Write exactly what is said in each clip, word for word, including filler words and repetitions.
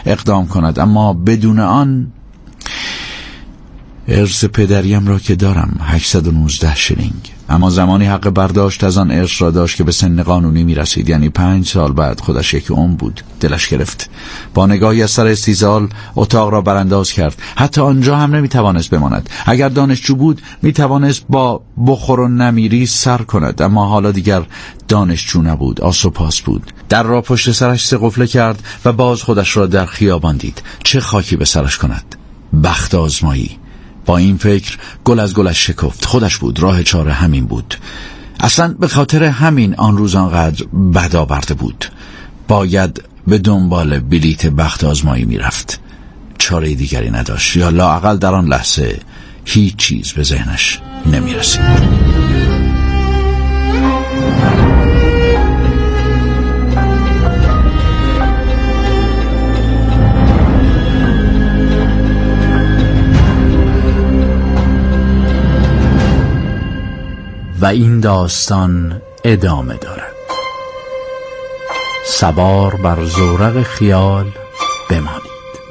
اقدام کند، اما بدون آن ارث پدریم را که دارم هشتصد و نوزده شلینگ، اما زمانی حق برداشت از آن ارث را داشت که به سن قانونی می رسید، یعنی پنج سال بعد. خودش یک عمر بود. دلش گرفت. با نگاهی از سر استیزال اتاق را برانداز کرد. حتی آنجا هم نمی توانست بماند. اگر دانشجو بود می توانست با بخور و نمیری سر کند، اما حالا دیگر دانشجو نبود، آس و پاس بود. در را پشت سرش سه قفله کرد و باز خودش را در خیابان دید. چه خاکی به سرش کند؟ بخت آزمایی. با این فکر گل از گلش شکفت. خودش بود. راه چاره همین بود. اصلا به خاطر همین آن روز آنقدر بد آورده بود. باید به دنبال بلیت بخت آزمایی می رفت. چاره دیگری نداشت، یا لااقل در آن لحظه هیچ چیز به ذهنش نمی رسید. و این داستان ادامه دارد. سوار بر زورق خیال بمانید.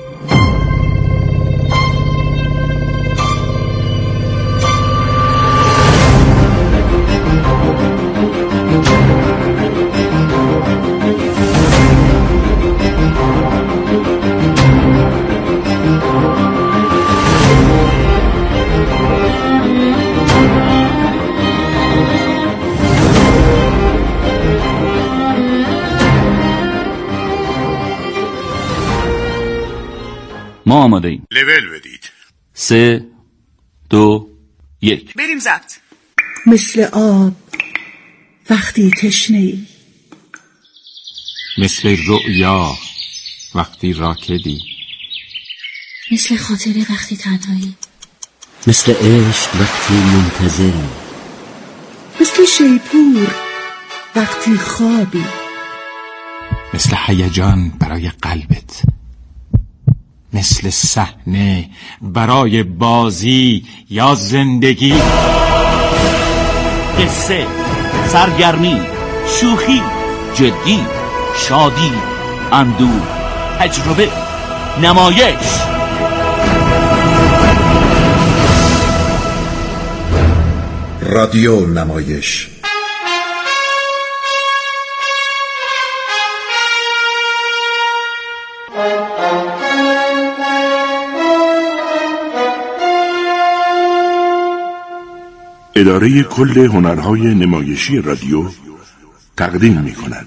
ما آماده ایم. لول بدید. سه دو یک بریم ضبط. مثل آب وقتی تشنه‌ای، مثل رؤیا وقتی راکدی، مثل خاطره وقتی تنهایی، مثل عشق وقتی منتظری، مثل شیپور وقتی خوابی، مثل هیجان برای قلبت، مثل صحنه برای بازی یا زندگی. قصه، سرگرمی، شوخی، جدی، شادی، اندوه، تجربه، نمایش. رادیو نمایش. اداره کل هنرهای نمایشی رادیو تقدیم می کند.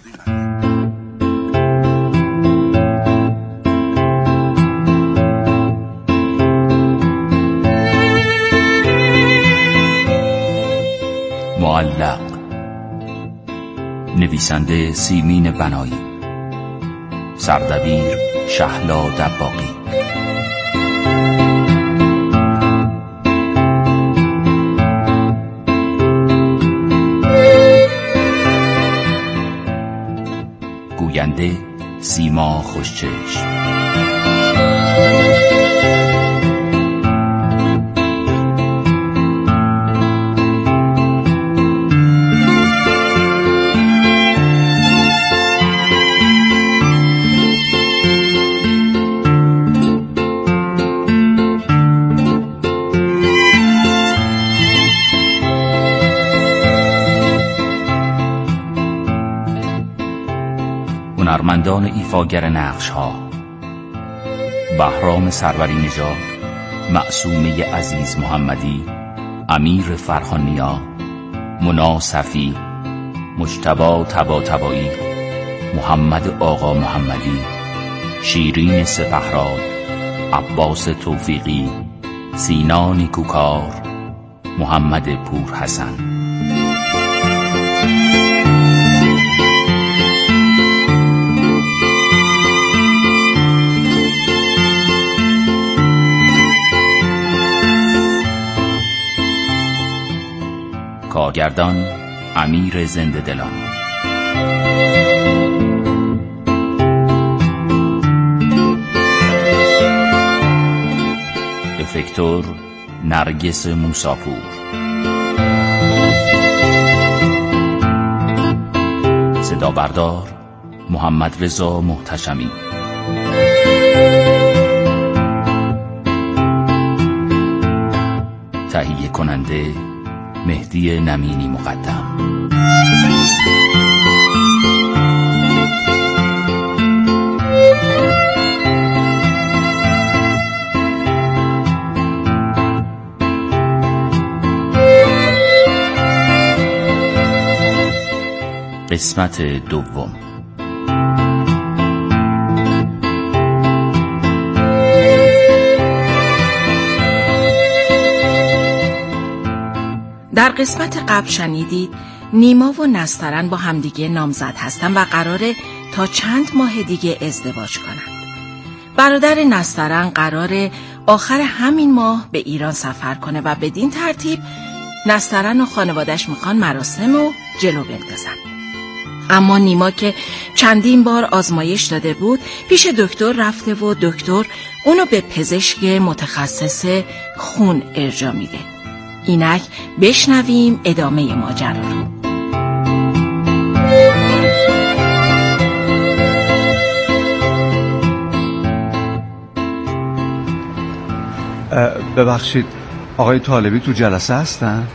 معلق، نویسنده سیمین بنایی، سردبیر شهلا دباغی. گوینده سیما خوشچشم. هنرمندان ایفاگر نقش ها: بهرام سروری نژاد، معصومه عزیز محمدی، امیر فرخانیا، منا صفی، مجتبی طباطبایی، محمد آقا محمدی، شیرین سپهراد، عباس توفیقی، سینا نیکوکار، محمد پور حسن. کارگردان امیر زنده دلان. افکتور نرگس موساپور. صدا بردار محمد رضا محتشمی. کننده مهدی نمینی مقدم. قسمت دوم. در قسمت قبل شنیدید نیما و نسترن با همدیگه نامزد هستن و قراره تا چند ماه دیگه ازدواج کنن. برادر نسترن قراره آخر همین ماه به ایران سفر کنه و بدین ترتیب نسترن و خانوادش میخوان مراسم و جلو بندازن. اما نیما که چندین بار آزمایش داده بود پیش دکتر رفته و دکتر اونو به پزشک متخصص خون ارجاع میده. اینک بشنویم ادامه ماجرا رو. ببخشید آقای طالبی تو جلسه هستن؟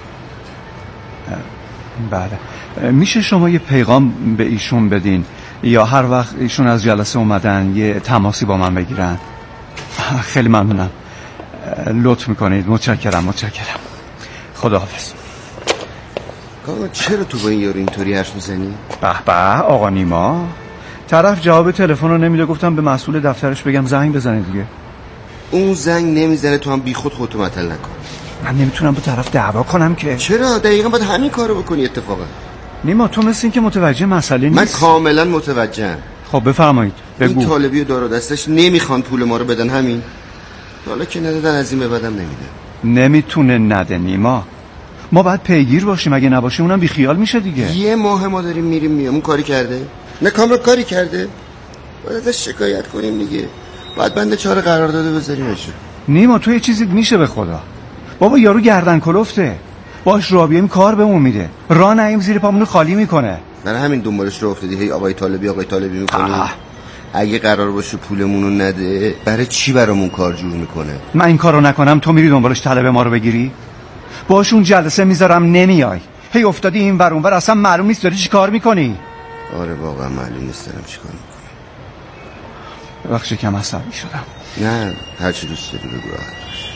بله. میشه شما یه پیغام به ایشون بدین یا هر وقت ایشون از جلسه اومدن یه تماسی با من بگیرن؟ خیلی ممنونم، لطف میکنید. متشکرم متشکرم. خداحافظ. کاما چرا تو با این یارو اینطوری حرف میزنی؟ به به آقا نیما، طرف جواب تلفن رو نمیده، گفتم به مسئول دفترش بگم زنگ بزنه دیگه. اون زنگ نمیزنه، تو هم بی خود خودتو مطل نکن. من نمیتونم با طرف دعوا کنم که. چرا؟ دقیقا باید همین کارو بکنی. اتفاقا نیما تو مثل این که متوجه مسئله نیست. من کاملا متوجهم. خب بفرمایید بگو. این طالبی و دار و دستش نمیخوان پول ما رو بدن، همین. حالا که ندادن از این به بعدم نمیده. نمیتونه نده نیما، ما باید پیگیر باشیم، اگه نباشیم اونم بیخیال میشه دیگه. یه ماه ما داریم میریم میام، اون کاری کرده؟ نه کامرا کاری کرده؟ باید ازش شکایت کنیم دیگه. باید بنده چهار قرار داده بذاریمش. نیما تو یه چیزی میشه به خدا. بابا یارو گردن کلفته، باش رابیم کار بهمون میده، راه نهیم زیر پامونو خالی میکنه. برای همین دنبالش رو افتادی هی آقای طالبی آقای طالبی میکنی. اگه قرار باشه پولمونو نده برای چی برامون کار جور میکنه؟ من این کارو نکنم تو میری دنبالش طلب ما رو بگیری؟ باشون جلسه میذارم نمیای، هی افتادی این ور اون ور، اصلا معلوم نیست داری چی کار میکنی. آره واقعا معلوم نیست دارم چی کار میکنم. بخشی کم عصبی شدم. نه هر چی دوست داری بگو راحت باش.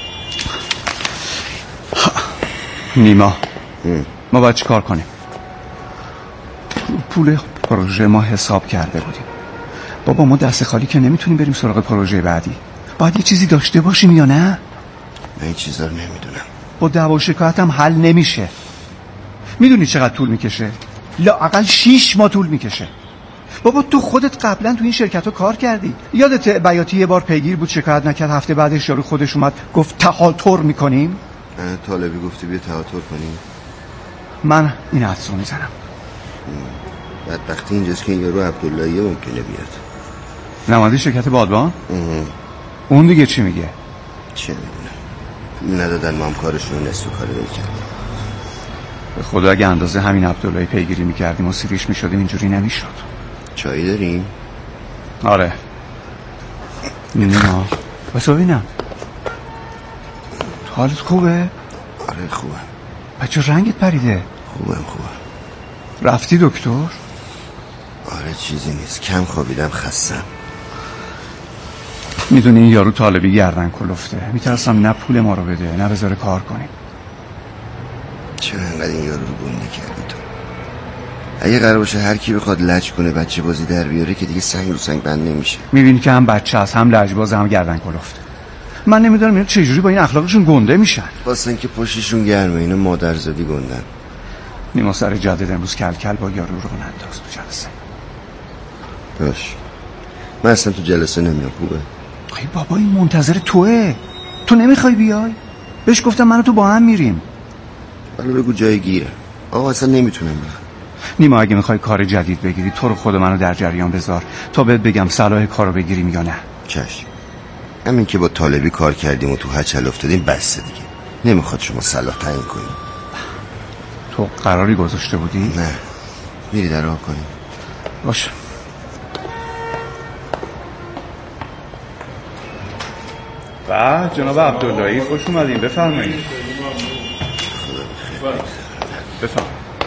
نیما ام. ما باید چی کار کنیم؟ پول پروژه ما حساب کرده بودیم. بابا ما دست خالی که نمیتونیم بریم سراغ پروژه بعدی، باید یه چیزی داشته باشیم یا نه؟ من این چیزا رو نمیدونم. با دعوا و شکایت هم حل نمیشه. میدونی چقدر طول میکشه؟ لااقل شیش ماه طول میکشه. بابا تو خودت قبلا تو این شرکت ها کار کردی، یادت بیاتی یه بار پیگیر بود شکایت نکرد، هفته بعدش یارو خودش اومد گفت تهاتر میکنیم. طالبی گفتی بیا تهاتر کنیم. من این حدس رو میزنم. بدبختی اینجاست که این یارو عبداللهی ممکنه بیاد. نماینده شرکت بادبان؟ اون دیگه چی میگه؟ چه میدونم، پول ندادن، ما هم کارشون نصف کار ول کردیم. به خدا اگه اندازه همین عبداللهی پیگیری میکردیم و سیریش میشدیم اینجوری نمیشد. چایی داریم؟ آره. نه بس ببینم تو حالت خوبه؟ آره خوبه. بچه رنگت پریده؟ خوبم خوبم. رفتی دکتر؟ آره چیزی نیست، کم خوابیدم، خستم. میدونی این یارو طالبی گردن کلفته، میترسم نه پول ما رو بده نه بذاره کار کنیم. چرا انقدر این یارو رو گنده کردی تو؟ اگه قرار باشه هر کی بخواد لج کنه بچه بازی در بیاره که دیگه سنگ رو سنگ بند نمیشه. میبینی که هم بچه هست هم لجباز هم گردن کلفته. من نمیدونم اینا چجوری با این اخلاقشون گنده میشن. واسه که پشتشون گرمه، اینا مادرزادی گندن. نیما سر جدید امروز کل کل با یارو رو انداز تو جلسه. باش من اصلا تو جلسه نمیام. خوبه؟ ای بابا این منتظر توه، تو نمیخوای بیای؟ بهش گفتم منو تو با هم میریم. حالا بگو جای گیره. آقا اصلا نمیتونم برم. نیما اگه میخوای کار جدید بگیری تو رو خود منو در جریان بذار تا بهت بگم صلاح کارو بگیریم یا نه. چشم. همین که با طالبی کار کردیم و تو هچل افتادیم بسته دیگه. نمیخواد شما صلاح تعیین کنی. تو قراری گذاشته بودی؟ نه میری در راه کنی. باشه. با جناب عبداللهی خوش اومدین، بفرمایید. بفهم.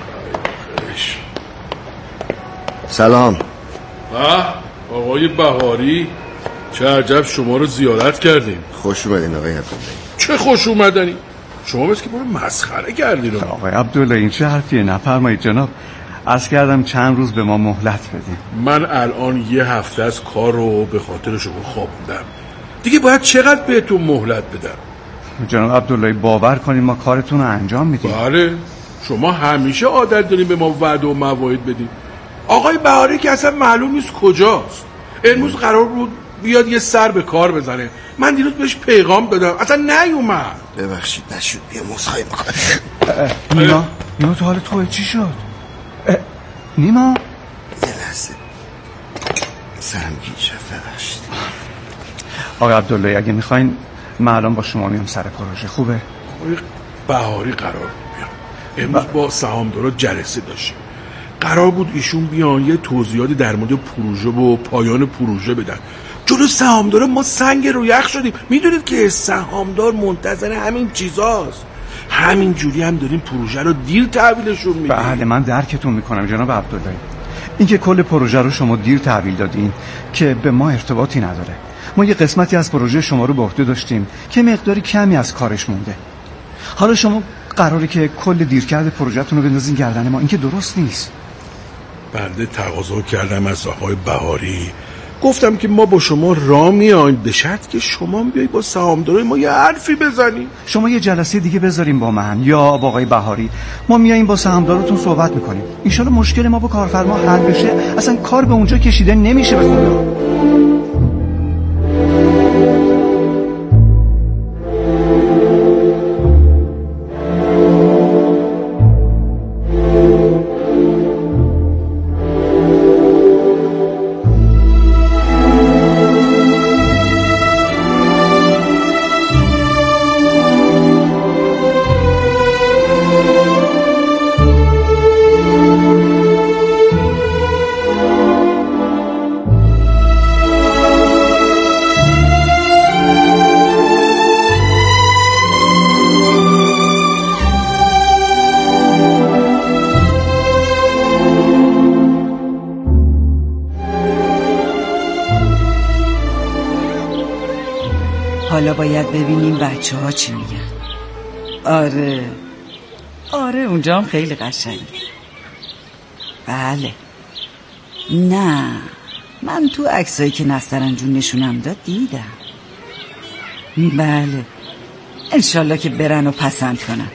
سلام. آقای بهاری، چه عجب شما رو زیارت کردیم. خوش اومدین آقای عبدالله. چه خوش اومدنی؟ شما بس که ما رو مسخره کردین. آقای عبدالله این چه حرفیه؟ نفرمایید جناب. عرض کردم چند روز به ما مهلت بدید. من الان یه هفته از کار رو به خاطر شما خوابوندم. دیگه باید چقدر بهتون مهلت بدم؟ جناب عبدالله باور کنید ما کارتون رو انجام میدیم. بله، شما همیشه عادت دارین به ما وعده و مواعید بدید. آقای بهاری که اصلا معلوم نیست کجاست. امروز قرار بود بیاد یه سر به کار بزنه، من دیروز بهش پیغام دادم اصلا نیومد. ببخشید نشد، بیا مصخایی بکنم. نیما نیما تو حال توه چی شد؟ نیما یه لحظه سرم گیج رفت، ببخشید. آقای عبدالله اگه میخواین من الان با شما میام سر پروژه. خوبه؟ آقای بهاری قرار بود بیام امروز با سهامدارا جلسه داشتیم. قرار بود ایشون بیان یه توضیحاتی در مورد پروژه و پایان پروژه بدن. جلو سهامدارا ما سنگ رو یخ شدیم. میدونید که سهامدار منتظر همین چیزاست. همین جوری هم داریم پروژه رو دیر تحویلشون میدیم. بله من درکتون میکنم جناب عبدالله. اینکه کل پروژه رو شما دیر تحویل دادین که به ما ارتباطی نداره. ما یه قسمتی از پروژه شما رو به عهده داشتیم که مقداری کمی از کارش مونده. حالا شما قراره که کل دیرکرد پروژه‌تون رو بندازین گردن ما. این که درست نیست. بنده تقاضا کردم از آقای بهاری، گفتم که ما با شما راه میایم به شرط که شما بیایید با سهامدارای ما یه حرفی بزنید. شما یه جلسه دیگه بذاریم با من یا با آقای بهاری، ما میاییم با سهامداراتون صحبت میکنیم. ان شاءالله مشکل ما با کارفرما حل بشه. اصلا کار به اونجا کشیده نمیشه به خدا. حالا باید ببینیم بچه ها چی میگن. آره آره اونجا هم خیلی قشنگه. بله نه من تو عکسایی که نسترن جون نشونم داد دیدم. بله انشالله که برن و پسند کنن.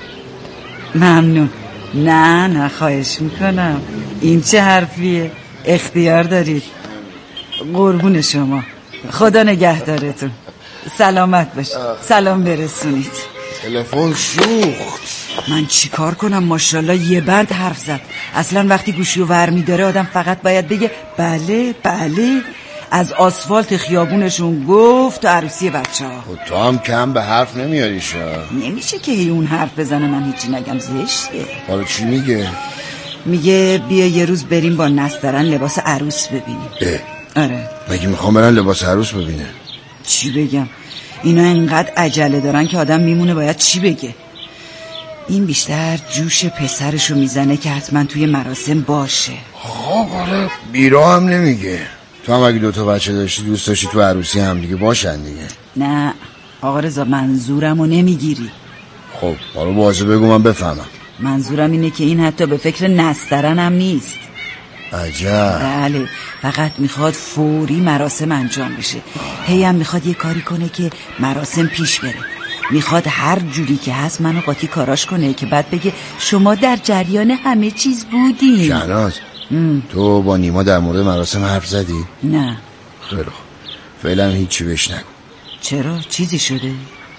ممنون. نه نه خواهش میکنم. این چه حرفیه؟ اختیار دارید. قربون شما. خدا نگهدارتون. سلامت باش. سلام برسونید. تلفن شوخ. من چی کار کنم؟ ماشاءالله یه بند حرف زد. اصلا وقتی گوشی و ور میداره آدم فقط باید بگه بله بله. از آسفالت خیابونشون گفت تو عروسی بچه ها. تو هم کم به حرف نمیاری شا. نمیشه که هی اون حرف بزنه من هیچی نگم، زشته. حالا چی میگه؟ میگه بیا یه روز بریم با نسترن لباس عروس ببینیم. اه. آره مگه میخوام برن لباس عروس ببینه؟ چی بگم؟ اینا انقدر عجله دارن که آدم میمونه باید چی بگه. این بیشتر جوش پسرشو میزنه که حتما توی مراسم باشه. خب حالا بیرا هم نمیگه. تو هم اگه دوتا بچه داشتی دوست داشتی تو عروسی هم دیگه باشن دیگه. نه آقا رضا منظورمو نمیگیری. خب حالا بازه بگو من بفهمم. منظورم اینه که این حتی به فکر نسترن هم نیست. عجب. بله فقط میخواد فوری مراسم انجام بشه. هی هم میخواد یه کاری کنه که مراسم پیش بره. میخواد هر جوری که هست منو قاطی کاراش کنه که بعد بگه شما در جریان همه چیز بودین. شهناز تو با نیما در مورد مراسم حرف زدی؟ نه. خیلی خوب فعلا هیچی بهش نگو. چرا؟ چیزی شده؟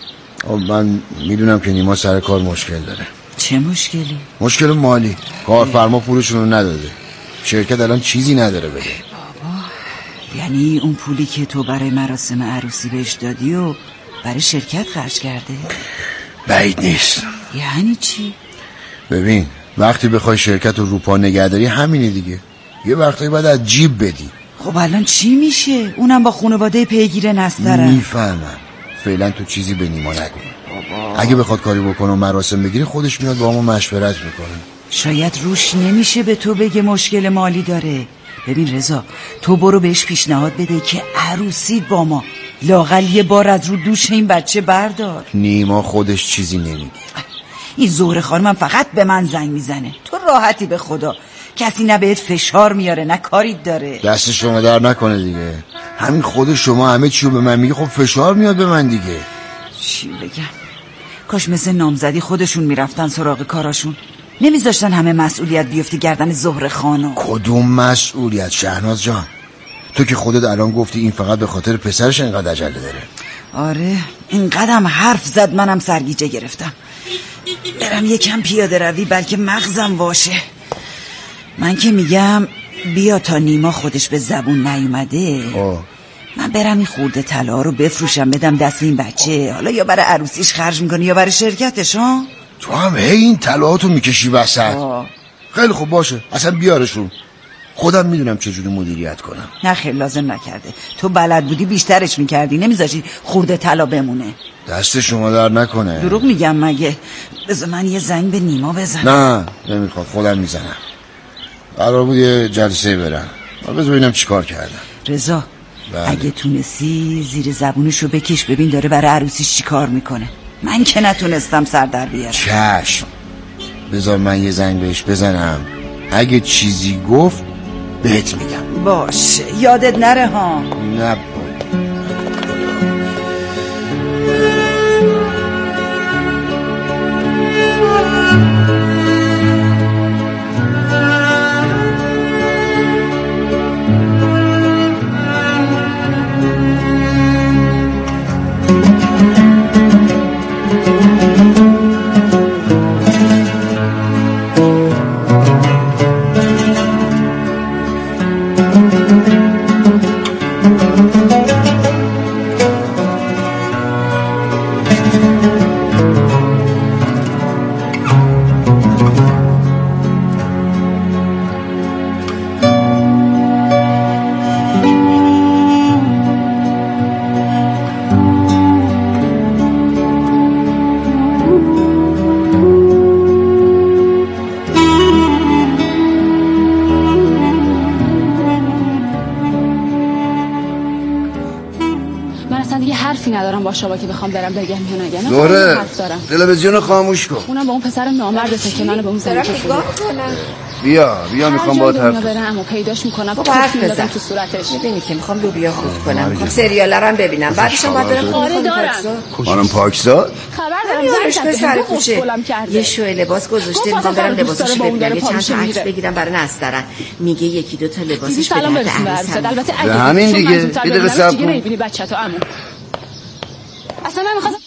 من میدونم که نیما سر کار مشکل داره. چه مشکلی؟ مشکل مالی. کارفرما پولشون رو نداده. شرکت الان چیزی نداره بده. بابا یعنی اون پولی که تو برای مراسم عروسی بهش دادی و برای شرکت خرج کرده؟ بعید نیست. یعنی چی؟ ببین وقتی بخوای شرکت رو رو پا نگهداری همینه دیگه. یه وقتی باید از جیب بدی. خب الان چی میشه؟ اونم با خانواده پیگیر نسترن. میفهمم فعلا تو چیزی به نیما نگو. اگه بخواد کاری بکنه و مراسم بگیره خودش میاد با ما مشورت میکنه. شاید روش نمیشه به تو بگه مشکل مالی داره. ببین رضا، تو برو بهش پیشنهاد بده که عروسی با ما، لااقل یه بار از رو دوش این بچه بردار. نیما خودش چیزی نمیگه. این زهره خانمم فقط به من زنگ میزنه. تو راحتی به خدا، کسی نه بهت فشار میاره نه کاریت داره. دست شما در نکنه دیگه. همین خود شما همه چیو به من میگه، خب فشار میاد به من دیگه. چی بگم؟ کاش مثل نامزدی خودشون میرفتن سراغ کاراشون، نمیذاشتن همه مسئولیت بیفته گردن زهره خانم. کدوم مسئولیت شهناز جان؟ تو که خودت الان گفتی این فقط به خاطر پسرش اینقدر عجله داره. آره اینقدرم حرف زد منم سرگیجه گرفتم. برم یکم پیاده روی بلکه مغزم واشه. من که میگم بیا تا نیما خودش به زبون نیومده آه. من برم این خورده طلا رو بفروشم بدم دست این بچه، حالا یا برای عروسیش خرج میکنه یا برای شرکتش. ها تو هم هی این طلاهاتو میکشی وسط. خیلی خوب باشه، اصلا بیارشون، خودم میدونم چجوری مدیریت کنم. نه خیر لازم نکرده، تو بلد بودی بیشترش میکردی، نمیذاشی خورده طلا بمونه. دست شما در نکنه. دروغ میگم مگه؟ بذار من یه زنگ به نیما بزنم. نه نمیخواد، خودم میزنم. قرار بود یه جلسه برم، بذار ببینم چیکار کردم. رضا بله. اگه تونستی زیر زبونشو بکش ببین داره برای عروسیش چی کار میکنه. من که نتونستم سر در بیارم. چشم، بذار من یه زنگ بهش بزنم، اگه چیزی گفت بهت میگم. باشه یادت نره ها. نه با شما که بخوام برم بگم یا نگم. دوره تلویزیونو خاموش کن. اونم با اون پسر نامرده که منو به اون زنگ نگاه کنم. بیا بیا میخوام با طرف برم و پیداش میکنم با حرف بزن تو صورتش. میبینی که میخوام لوبیا خود کنم، میخوام سریالا رو ببینم، بعدش هم باید برم خونه دارم. خانم پاکزاد خبر دارم زنگ سر کوچه یه شوی لباس گذاشته، میخوام برم لباسش ببینم، یه چند تا عکس بگیرم برای نسترن. میگه یکی دو تا لباسش به درد عروس هم. البته اگه همین دیگه یه دقیقه صبر کن. نمیبینی بچه‌تو عمو. اصلا من میخواستم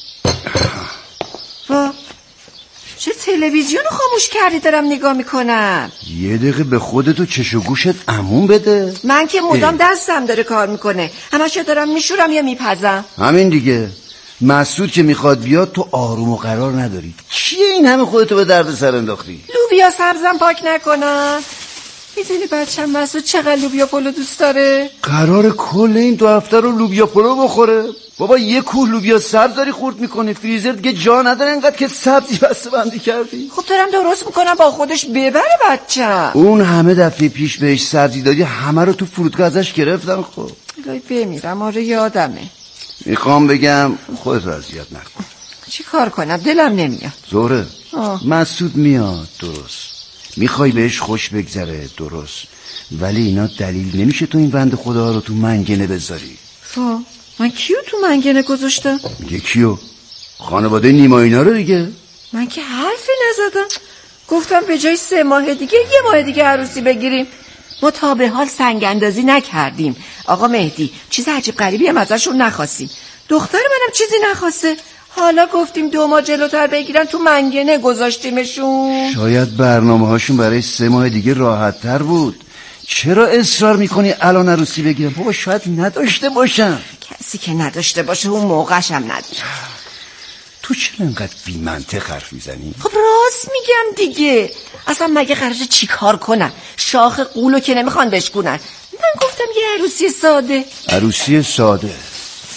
وا چه تلویزیون رو خاموش کردی؟ دارم نگاه میکنم. یه دقیقه به خودتو چش و گوشت عموم بده. من که مدام دستم داره کار میکنه، همش دارم میشورم یا میپزم. همین دیگه. مسعود که میخواد بیاد تو آروم و قرار نداری. کیه این همه خودتو به درد سر انداختی؟ لوبیا سبزم پاک نکنم. میدونی بچم مسعود چقدر لوبیا پلو دوست داره؟ قرار کل این دو هفته رو لوبیا پلو بخوره. بابا یه کوه لوبیا سبز داری خورد میکنی، فریزر دیگه جا نداره انقدر که سبزی بسته بندی کردی. خب دارم درست میکنم با خودش ببره بچم. اون همه دفعه پیش بهش سبزی دادی، همه رو تو فرودگاه ازش گرفتن. خب الهی بمیرم. آره یادمه. میخوام بگم خودت رو اذیت نکن. چی کار کنم؟ دلم نمیاد. زهره مسعود میاد درست، میخوای بهش خوش بگذره درست، ولی اینا دلیل نمیشه تو این بنده خدا رو تو منگنه بذاری. خب من کیو تو منگنه گذاشتم؟ میگه کیو؟ خانواده نیما اینا رو دیگه. من که حرفی نزدم، گفتم به جای سه ماه دیگه یه ماه دیگه عروسی بگیریم. ما تا به حال سنگ اندازی نکردیم. آقا مهدی چیز عجیب غریبی هم ازشون نخواستیم، دختر منم چیزی نخواسته، حالا گفتیم دو ماه جلوتر بگیرن تو منگنه گذاشتیمشون. شاید برنامه هاشون برای سه ماه دیگه راحت تر بود. چرا اصرار میکنی الان عروسی بگیرم؟ بابا شاید نداشته باشم. کسی که نداشته باشه اون موقعش هم نداشته. تو چرا انقدر بی منطق حرف میزنی؟ خب راست میگم دیگه. اصلا مگه قراره چی کار کنن؟ شاخ قولو که نمیخوان بشکونن. من گفتم یه عروسی ساده. عروسی ساده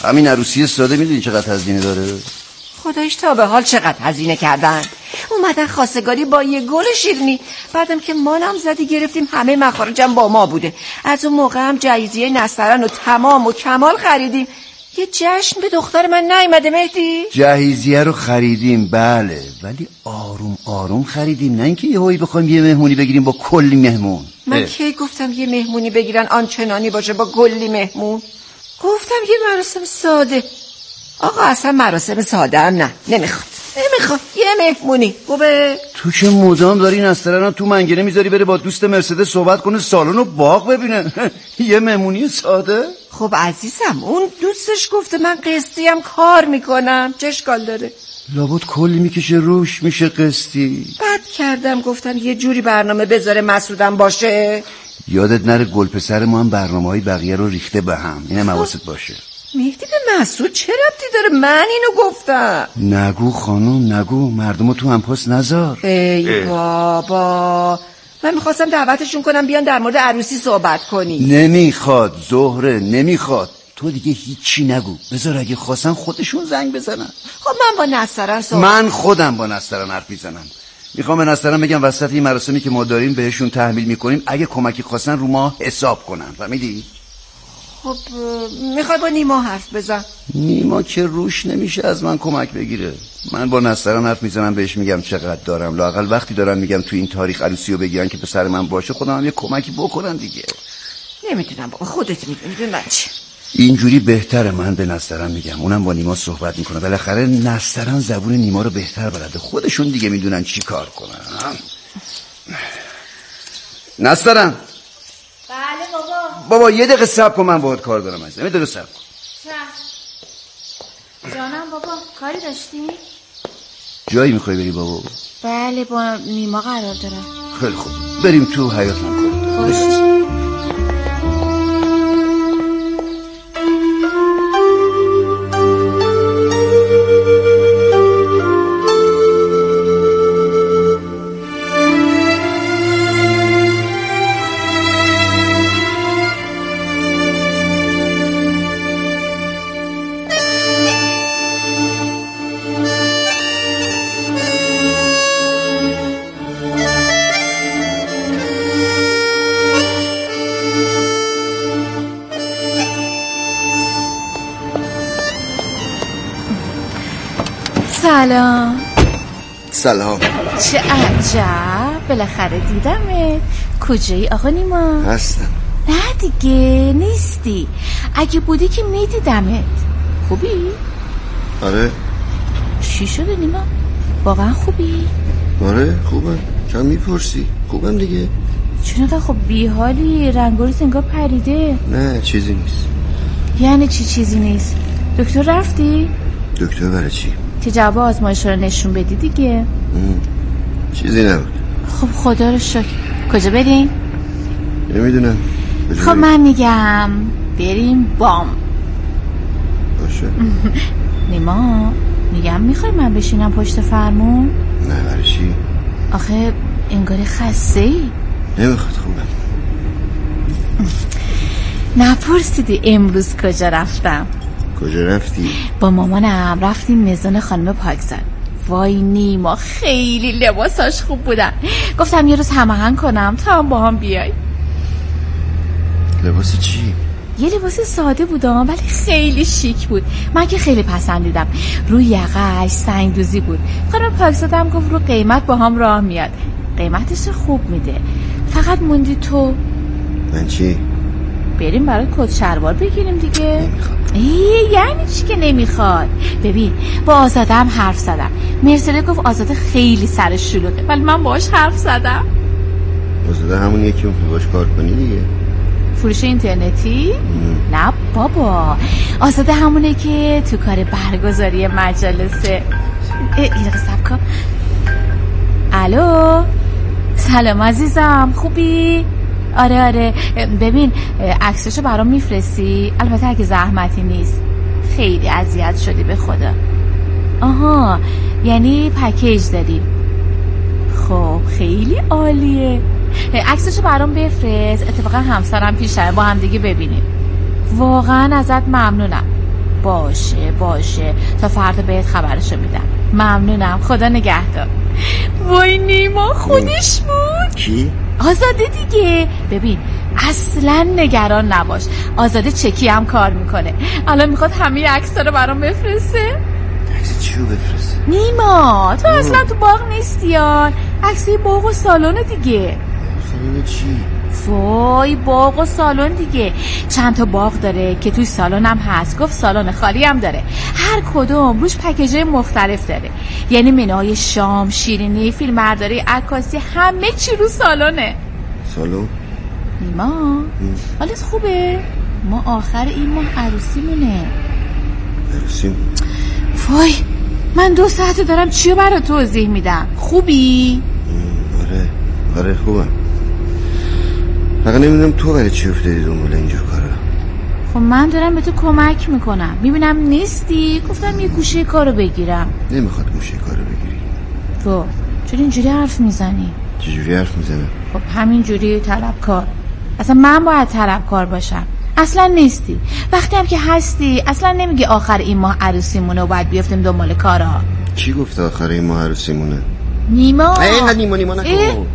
همین عروسی ساده میدونی چقدر هزینه داره؟ خدایش تا به حال چقدر هزینه کردن. اومدن خواستگاری با یه گل شیرینی، بعدم که ما نامزدی گرفتیم همه مخارجم با ما بوده. از اون موقع هم جهیزیه نسترن و تمام و کمال خریدیم. یه جشن به دختر من نیومده مهدی؟ جهیزیه رو خریدیم بله، ولی آروم آروم خریدیم، نه اینکه یهویی بخوایم یه مهمونی بگیریم با کلی مهمون. من کی گفتم یه مهمونی بگیرن آنچنانی باشه با کلی مهمون؟ گفتم یه مراسم ساده. آقا اصلا مراسم ساده هم نه، نمیخواد نمیخواد یه مهمونی خوبه. تو که مدام داری نسترن تو منگنه میذاری بره با دوست مرسدس صحبت کنه سالن و باغ ببینه. یه مهمونی ساده؟ خب عزیزم اون دوستش گفته من قسطی هم کار میکنم، چه اشکال داره؟ لابد کلی میکشه روش میشه قسطی. بد کردم گفتم یه جوری برنامه بذاره مسعودم باشه. یادت نره گل پسر ما هم برنامه های بقیه رو ریخته به هم، اینه حواست باشه. مهدی به مسعود چه ربطی داره؟ من اینو گفتم. نگو خانم نگو، مردمو تو همپاس نذار. ای بابا من میخواستم دعوتشون کنم بیان در مورد عروسی صحبت کنی. نمیخواد زهره نمیخواد، تو دیگه هیچی نگو، بذار اگه خواستن خودشون زنگ بزنن. خب من با نسترن صحبت من خودم با نسترن حرف میزنم. میخوام به نسترن بگم وسط این مراسمی که ما داریم بهشون تحمیل میکنیم، اگه کمکی خواستن رو ما حساب کنن، فهمیدی؟ خب میخوای با نیما حرف بزن؟ نیما که روش نمیشه از من کمک بگیره. من با نسترن حرف میزنم بهش میگم چقدر دارم، لااقل وقتی دارم میگم تو این تاریخ عروسی رو بگیرن که پسر من باشه خودم هم یه کمکی بکنن دیگه. نمیدونم بابا خودت میدونی به من چی. اینجوری بهتره، من به نسترن میگم، اونم با نیما صحبت میکنه، بالاخره نسترن زبون نیما رو بهتر بلده، خودشون دیگه میدونن چی کار کنن. نسترن بله بابا. بابا یه دقیقه صبر کن، من باهات کار دارم عزیزم، یه دقیقه صبر کن. جانم بابا کاری داشتی؟ جایی میخوای بری بابا؟ بله با نیما قرار دارم. خیلی خوب بریم تو حیاط من کار. خوش. سلام. سلام. چه عجب بالاخره دیدمت. کجایی آقا نیما؟ هستم. نه دیگه نیستی، اگه بودی که میدیدمت. خوبی؟ آره. چی شده نیما؟ واقعا خوبی؟ آره خوبم. چرا میپرسی؟ خوبم دیگه. چون خب بیحالی، رنگوریت انگار پریده. نه چیزی نیست. یعنی چی چیزی نیست؟ دکتر رفتی؟ دکتر برای چی؟ که جواب آزمایش رو نشون بدی دیگه. ام. چیزی نبود. خب خدا رو شکر. کجا بریم؟ نمیدونم. خب من میگم بریم بام. باشه. نیما میگم میخوای من بشینم پشت فرمون؟ نه برای چی؟ آخه انگار خسته ای. نمیخواد خوبم. نپرسیدی امروز کجا رفتم؟ کجا رفتی؟ با مامانم رفتیم مزون خانم پاکزاد. وای نیما خیلی لباساش خوب بودن. گفتم یه روز هماهنگ کنم تا هم با هم بیای. لباس چی؟ یه لباس ساده بود ولی خیلی شیک بود. من که خیلی پسندیدم. روی یقه‌اش سنگ دوزی بود. خانم پاکزاد هم گفت رو قیمت با هم راه میاد. قیمتش خوب میده. فقط موندی تو. من چی؟ بریم برای کت شلوار بگیریم دیگه. نمیخواد. ای یعنی چی که نمیخواد؟ ببین با آزاده هم حرف زدم. مرسله گفت آزاده خیلی سر شلوغه ولی من باهاش حرف زدم. آزاده همون یکی اون باهاش کار کنی دیگه. فروش اینترنتی؟ ام. نه بابا آزاده همونه که تو کار برگزاری مجالسه. این دقیقه صبر کن. الو سلام عزیزم خوبی؟ آره آره ببین عکسشو برام میفرستی؟ البته اگه زحمتی نیست. خیلی اذیت شدی به خدا. آها یعنی پکیج داری. خب خیلی عالیه. عکسشو برام بفرست. اتفاقا همسرم پیشه با هم دیگه ببینیم. واقعا ازت ممنونم. باشه باشه تا فردا بهت خبرشو میدم. ممنونم، خدا نگهدار. وای نیما خودش بود. کی؟ آزاده دیگه. ببین اصلا نگران نباش، آزاده چکی هم کار میکنه. الان میخواد همه عکس‌ها رو برام بفرسته. عکس چی رو بفرسته؟ نیما تو اصلا تو باغ نیستی یا عکسی باغ و سالن دیگه. سالن چی؟ وای باغ و سالن دیگه. چند تا باغ داره که توی سالن هم هست. گفت سالن خالی هم داره. هر کدوم روش پکیج‌های مختلف داره، یعنی منوهای شام، شیرینی، فیلمبرداری، عکاسی، همه چی رو سالنه. سالن؟ نیما حالت خوبه؟ ما آخر این ماه عروسیمونه. عروسیم؟ وای من دو ساعته دارم چیو برای توضیح میدم. خوبی؟ آره آره خوبم. فقط نمیدونم تو برای چی افتادی دنبال اینجور کارا. خب من دارم به تو کمک میکنم، میبینم نیستی گفتم یه گوشه کارو بگیرم. نمیخواد گوشه کارو بگیری. تو چرا اینجوری حرف میزنی؟ چجوری حرف میزنم؟ خب همینجوری طلبکار. اصلا من باید طلبکار باشم؟ اصلا نیستی. وقتی هم که هستی اصلا نمیگی آخر این ماه عروسیمونه و باید بیافتیم دنبال کارا. کی گفت آخر این ماه عروسیمونه؟ نیما. اینقدر نیما نیما نکن.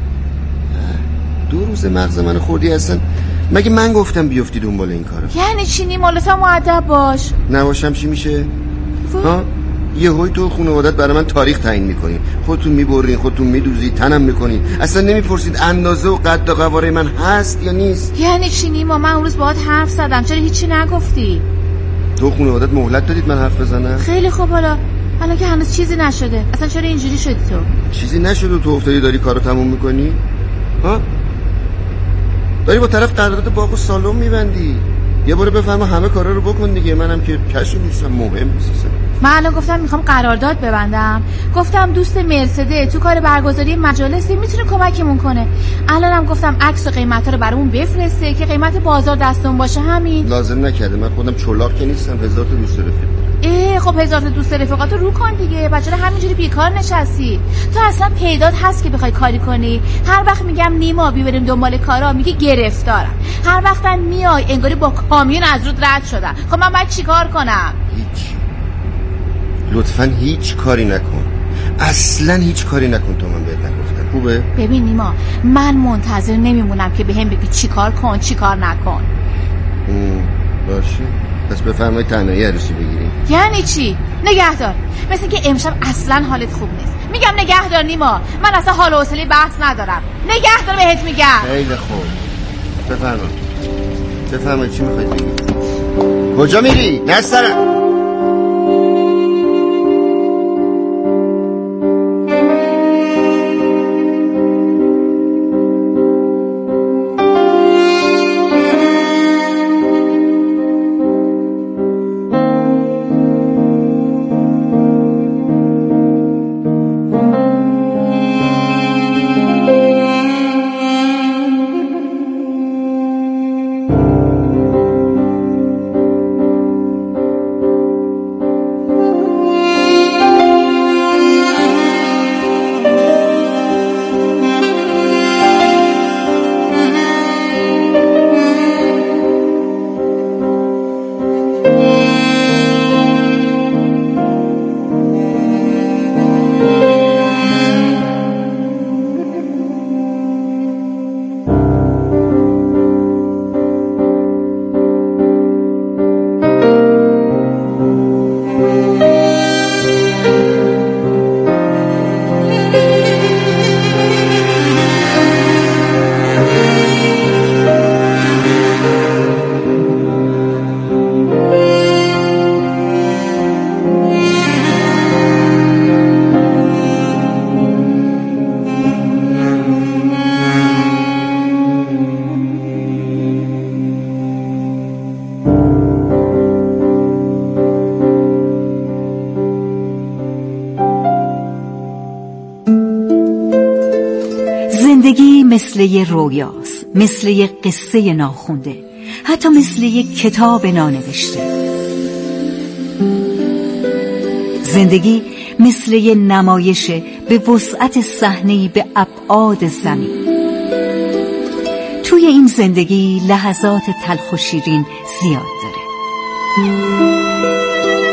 دو روز مغز منو خوردی اصلا. مگه من گفتم بیفتی دنبال این کارا؟ یعنی چی نیما؟ لطفا مؤدب باش. نباشم چی میشه؟ ها؟ یه هوی تو خانوادت برای من تاریخ تعیین میکنین، خودتون میبرین، خودتون میدوزید، تنم میکنین، اصلا نمیپرسید اندازه و قد و قواره من هست یا نیست. یعنی چی نیما؟ من اون روز باهات حرف زدم، چرا هیچی نگفتی؟ تو خانوادت مهلت دادید من حرف بزنم؟ خیلی خوب. حالا حالا که هنوز چیزی نشده، اصلا چرا اینجوری شدی تو؟ چیزی نشده تو افتادی داری کارو تموم میکنی؟ ها؟ داری با طرف قرارداد باغ و سالن میبندی. یه بار بفهم همه کارا رو بکن دیگه. منم که کشی نیستم، مهم نیستم. من الان گفتم میخوام قرارداد ببندم، گفتم دوست مرسده تو کار برگزاری مجالسی میتونه کمکمون کنه. الانم گفتم عکس و قیمتا رو برامون بفرسته که قیمت بازار دستمون باشه. همین. لازم نکرده، من خودم چلاق که نیستم. هزار تا دوست رفیق. ای خب هزار تا دوست رفیقاتو رو کن دیگه. بچه‌ها همینجوری بیکار نشستی. تو اصلا پیدات هست که بخوای کاری کنی؟ هر وقت میگم نیما بی بریم دنبال کارا میگی گرفتارم. هر وقتم میای انگاری با کامیون از رود رد شدم. خب من باید چیکار کنم؟ هیچ. لطفاً هیچ کاری نکن. اصلا هیچ کاری نکن تا من بهت نگفتم. خوبه؟ ببین نیما من منتظر نمیمونم که بهم بگی چیکار کن چیکار نکن. باشه پس بفرمایید تنهایی عروسی بگیریم. یعنی چی؟ نگهدار. مثل که امشب اصلا حالت خوب نیست. میگم نگهدار نیما، من اصلا حال و حوصله بحث ندارم. نگهدار بهت میگم. خیلی خوب بفرمایید. بفرمایید چی میخواید بگید؟ کجا میری؟ نسترم. زندگی مثل یه رویاست، مثل یه قصه ناخونده، حتی مثل یه کتاب نانوشته. زندگی مثل یه نمایش به وسعت صحنه‌ای به ابعاد زمین. توی این زندگی لحظات تلخ و شیرین زیاد داره.